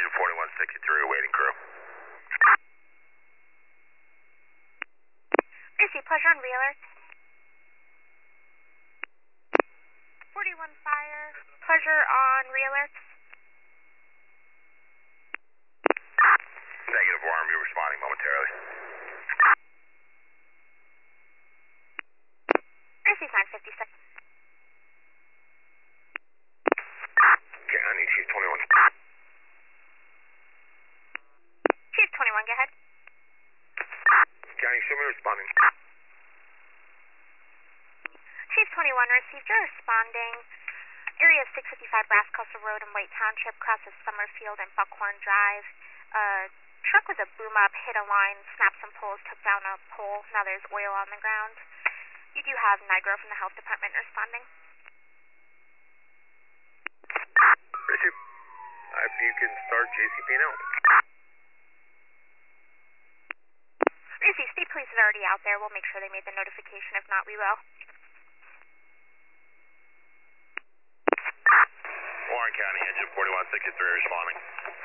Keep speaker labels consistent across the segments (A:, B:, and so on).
A: Engine 4163 awaiting crew.
B: Receive pleasure on re-alert. 41 fire, pleasure on re-alert.
A: Negative, Warren, you're responding momentarily.
B: Receive 956.
A: Okay, I need Chief 21.
B: Chief 21, go ahead.
A: County, show me responding.
B: Chief 21 received your responding. Area 655 Brass Castle Road in White Township, crosses Summerfield and Buckhorn Drive. Truck with a boom up hit a line, snapped some poles, took down a pole. Now there's oil on the ground. You do have Nigro from the health department responding.
A: Receive. If you can start JCP now.
B: Receive. State police is already out there. We'll make sure they made the notification. If not, we will.
A: Warren County, Engine 4163 responding.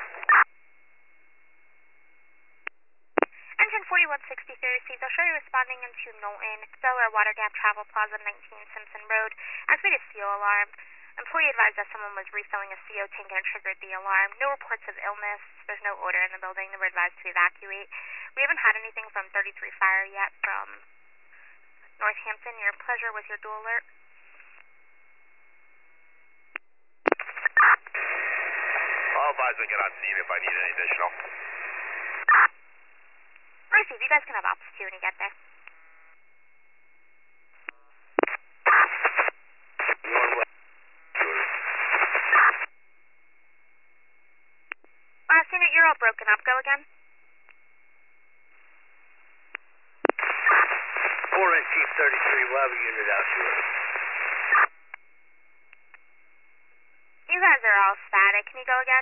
B: Engine 4163 received. I'll show you responding into Knowlton, Delaware Water Gap Travel Plaza, 19 Simpson Road. Activated CO alarm. Employee advised that someone was refilling a CO tank and triggered the alarm. No reports of illness. There's no odor in the building. They were advised to evacuate. We haven't had anything from 33 Fire yet from Northampton. Your pleasure with your dual alert.
A: I'll advise to get on scene if I need any additional.
B: Receive. You guys can have ops too when you get there. Last unit, you're all broken up. Go again.
A: 4 and Chief 33, we'll have a unit out shortly.
B: You guys are all static. Can you go again?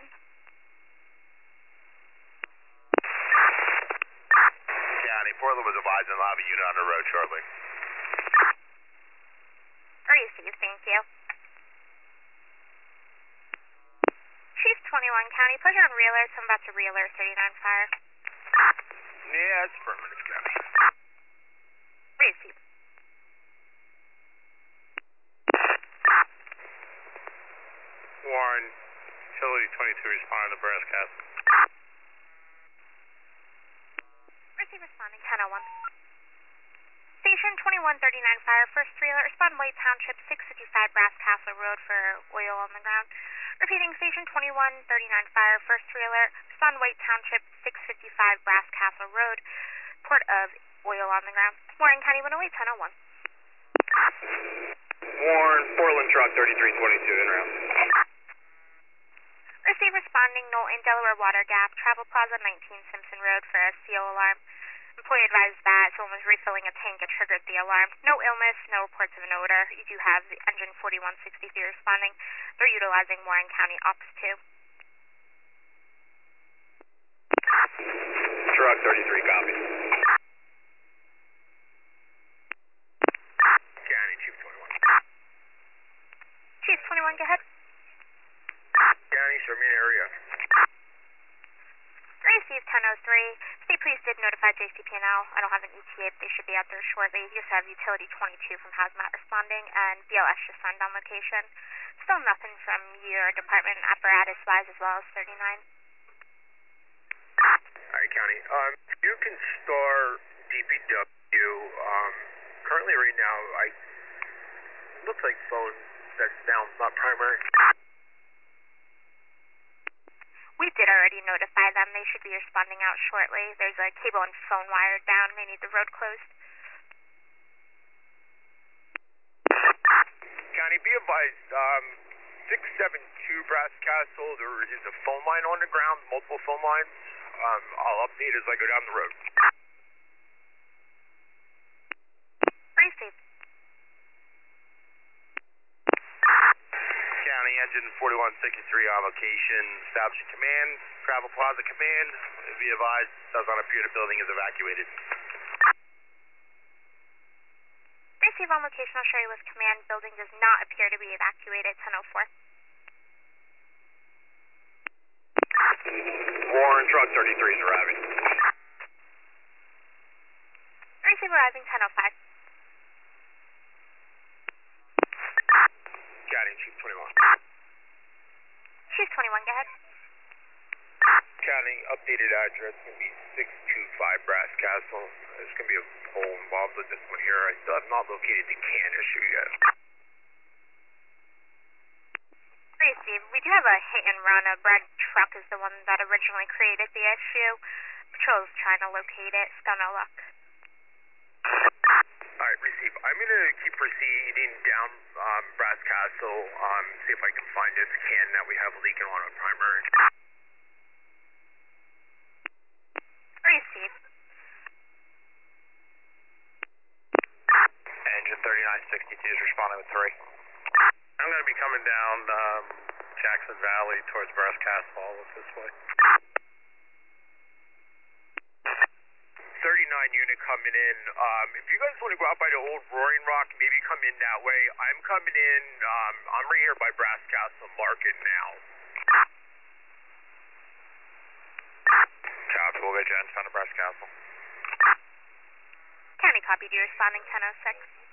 A: County, Portland was advised they'll have a unit on the road shortly.
B: Receive. Thank you. Chief 21 County, pleasure on re-alert. I'm about to re-alert 39 Fire.
A: Yeah, it's affirmative, County.
B: Receive.
A: Warren, Utility 22 responding to Brass Castle.
B: Receive responding 1001. Station 2139 Fire, first re-alert. Respond White Township, 655 Brass Castle Road for oil on the ground. Repeating, Station 2139 Fire, first re-alert. Respond White Township, 655 Brass Castle Road, port of oil on the ground. Warren County 108, 1001.
A: Warren, Portland truck 3322 en route.
B: Receive responding Knowlton, Delaware Water Gap, Travel Plaza, 19 Simpson Road for a CO alarm. Employee advised that someone was refilling a tank and triggered the alarm. No illness, no reports of an odor. You do have the Engine 4163 responding. They're utilizing Warren County Ops 2.
A: Truck 33, copy. County, Chief 21.
B: Chief 21, go ahead.
A: County, show me an area.
B: Received 1003. State police did notify JCP&L. I don't have an ETA, but they should be out there shortly. You just have Utility 22 from Hazmat responding, and BLS just signed on location. Still nothing from your department apparatus-wise, as well as 39.
A: Alright, County. You can start DPW. Currently right now, looks like phone that's down, not primary.
B: We did already notify them. They should be responding out shortly. There's a cable and phone wire down. They need the road closed.
A: County, be advised, 672 Brass Castle, there is a phone line on the ground, multiple phone lines. I'll update as I go down the road.
B: Received.
A: County, Engine 4163 on location, establishing command, Travel Plaza command. Be advised, does not appear the building is evacuated.
B: Receive on location. I'll show you with command. Building does not appear to be evacuated. 1004.
A: 33 is arriving.
B: Receive arriving 10:05.
A: Chatting, Chief 21.
B: Chief 21, go ahead.
A: Chatting, updated address going to be 625 Brass Castle. There's going to be a pole involved with this one here. I still have not located the can issue yet.
B: Steve, we do have a hit and run. A red truck is the one that originally created the issue. Patrol's trying to locate it. Still no luck.
A: Alright, receive. I'm going to keep proceeding down Brass Castle, see if I can find this can that we have leaking on our primary.
B: Receive.
A: Engine 3962 is responding with 3. I'm going to be coming down Jackson Valley towards Brass Castle. I'll look this way. 39 unit coming in. If you guys want to go out by the old Roaring Rock, maybe come in that way. I'm coming in. I'm right here by Brass Castle Market now. Copy. We'll get you in front of Brass Castle.
B: County copy. Do you responding 10:06?